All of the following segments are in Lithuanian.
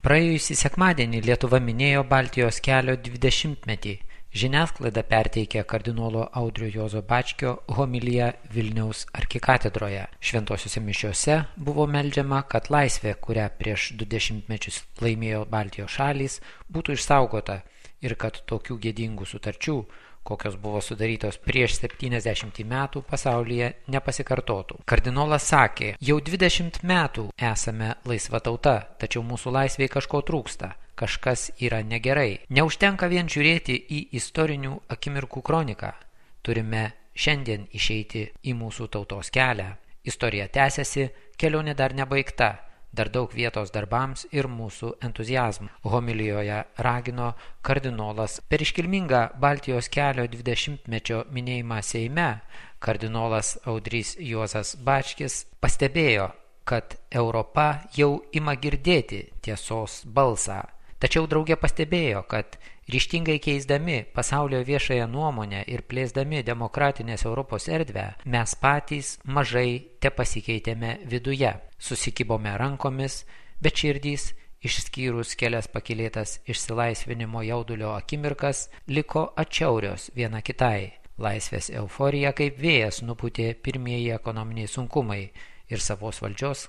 Praėjusį sekmadienį Lietuva minėjo Baltijos kelio 20-metį. Žiniasklaida perteikė kardinolo Audrio Juozo Bačkio homiliją Vilniaus arkikatedroje. Šventosiuose mišiose buvo meldžiama, kad laisvė, kurią prieš 20 mečius laimėjo Baltijos šalys, būtų išsaugota ir kad tokių gėdingų sutarčių, kokios buvo sudarytos prieš 70 metų, pasaulyje nepasikartotų. Kardinolas sakė, jau 20 metų esame laisva tauta, tačiau mūsų laisvėje kažko trūksta. Kažkas yra negerai. Neužtenka vien žiūrėti į istorinių akimirkų kroniką. Turime šiandien išeiti į mūsų tautos kelią. Istorija tęsiasi, kelionė dar nebaigta. Dar daug vietos darbams ir mūsų entuziazmų. Homilijoje ragino kardinolas. Per iškilmingą Baltijos kelio 20-mečio minėjimą Seime kardinolas Audrys Juozas Bačkis pastebėjo, kad Europa jau ima girdėti tiesos balsą. Tačiau draugė pastebėjo, kad ryžtingai keisdami pasaulio viešąją nuomonę ir plėsdami demokratinės Europos erdvę, mes patys mažai tepasikeitėme viduje. Susikibome rankomis, bet širdys, išskyrus kelias pakylėtas išsilaisvinimo jaudulio akimirkas, liko atšiaurios viena kitai. Laisvės euforija kaip vėjas nupūtė pirmieji ekonominiai sunkumai ir savos valdžios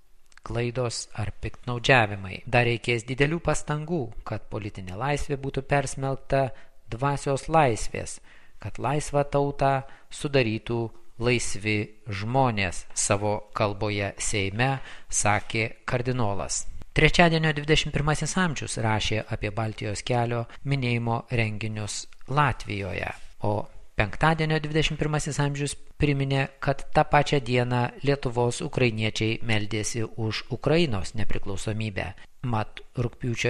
klaidos ar piktnaudžiavimai. Dar reikės didelių pastangų, kad politinė laisvė būtų persmelkta dvasios laisvės, kad laisvą tautą sudarytų laisvi žmonės, savo kalboje Seime sakė kardinolas. Trečiadienio 21 amžius rašė apie Baltijos kelio minėjimo renginius Latvijoje, o penktadienio 21 amžius priminė, kad tą pačią dieną Lietuvos ukrainiečiai meldėsi už Ukrainos nepriklausomybę. Mat rugpjūčio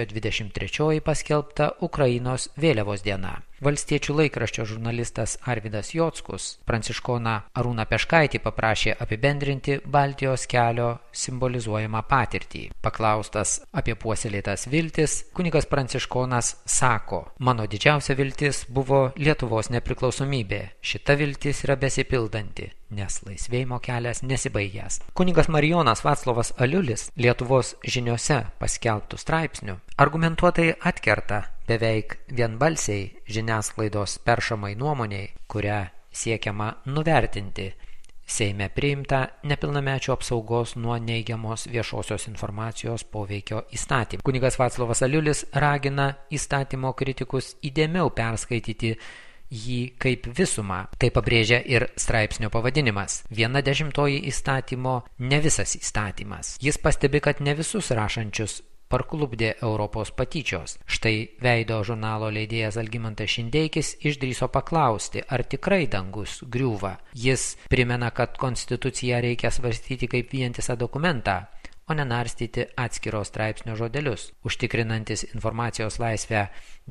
23 paskelbta Ukrainos vėliavos diena. Valstiečių laikraščio žurnalistas Arvydas Jockus pranciškoną Arūną Peškaitį paprašė apibendrinti Baltijos kelio simbolizuojamą patirtį. Paklaustas apie puoselėtas viltis, kunigas pranciškonas sako, mano didžiausia viltis buvo Lietuvos nepriklausomybė. Šita viltis yra besipildanti, nes laisvėjimo kelias nesibaigęs. Kunigas Marijonas Vaclovas Aliulis Lietuvos žiniose paskelbtų straipsnių argumentuotai atkerta beveik vienbalsiai žiniasklaidos peršamai nuomoniai, kurią siekiama nuvertinti Seime priimta nepilnamečių apsaugos nuo neigiamos viešosios informacijos poveikio įstatymą. Kunigas Vaclovas Aliulis ragina įstatymo kritikus įdėmiau perskaityti jį kaip visumą. Tai pabrėžia ir straipsnio pavadinimas. 1/10 įstatymo ne visas įstatymas. Jis pastebi, kad ne visus rašančius parklupdė Europos patyčios. Štai Veido žurnalo leidėjas Algimantas Šindeikis išdrįso paklausti, ar tikrai dangus griūva. Jis primena, kad konstituciją reikia svarstyti kaip vientisą dokumentą, o nenarstyti atskiro straipsnio žodelius. Užtikrinantis informacijos laisvę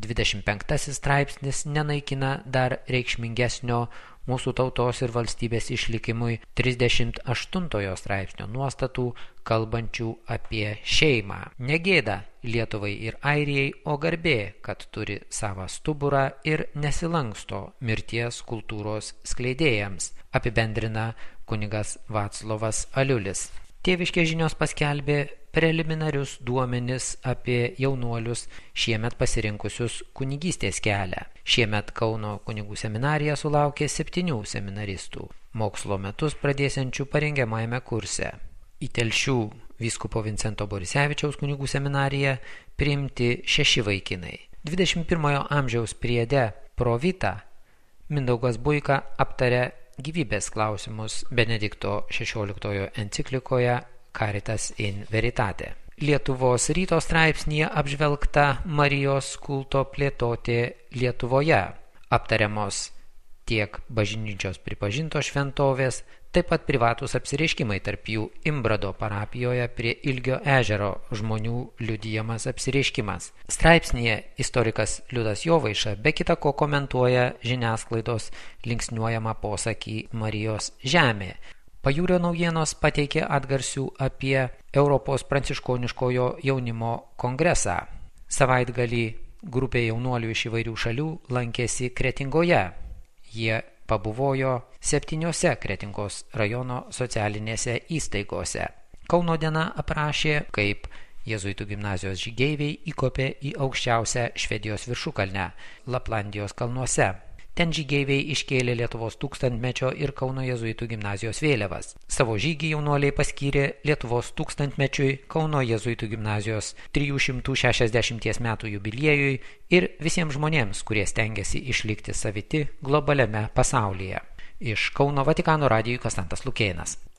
25 straipsnis nenaikina dar reikšmingesnio mūsų tautos ir valstybės išlikimui 38 straipsnio nuostatų, kalbančių apie šeimą. Negėda Lietuvai ir Airijai, o garbė, kad turi savą stuburą ir nesilanksto mirties kultūros skleidėjams, apibendrina kunigas Vaclovas Aliulis. Tėviškės žinios paskelbė preliminarius duomenis apie jaunuolius šiemet pasirinkusius kunigystės kelią. Šiemet Kauno kunigų seminarija sulaukė 7 seminaristų, mokslo metus pradėsiančių parengiamajame kurse. Į Telšių vyskupo Vincento Borisevičiaus kunigų seminariją priimti 6 vaikinai. 21 amžiaus priede Pro Vita Mindaugas Buika aptarė gyvybės klausimus Benedikto XVI enciklikoje Caritas in Veritate. Lietuvos ryto straipsnyje apžvelgta Marijos kulto plėtotė Lietuvoje. Aptariamos tiek bažnyčios pripažintos šventovės, taip pat privatūs apsireiškimai, tarp jų Imbrado parapijoje prie Ilgio ežero žmonių liudijamas apsireiškimas. Straipsnyje istorikas Liudas Jovaiša be kita ko komentuoja žiniasklaidos linksniuojamą posakį Marijos žemė. Pajūrio naujienos pateikė atgarsių apie Europos pranciškoniškojo jaunimo kongresą. Savaitgalį grupė jaunuolių iš įvairių šalių lankėsi Kretingoje. Jie pabuvojo 7 Kretingos rajono socialinėse įstaigose. Kauno diena aprašė, kaip Jėzuitų gimnazijos žygeiviai įkopė į aukščiausią Švedijos viršukalnę – Laplandijos kalnuose. Ten žygeiviai iškėlė Lietuvos tūkstantmečio ir Kauno jėzuitų gimnazijos vėliavas. Savo žygį jaunuoliai paskyrė Lietuvos tūkstantmečiui, Kauno jėzuitų gimnazijos 360 metų jubiliejui ir visiems žmonėms, kurie stengiasi išlikti saviti globaliame pasaulyje. Iš Kauno Vatikano radijui Konstantas Lukėnas.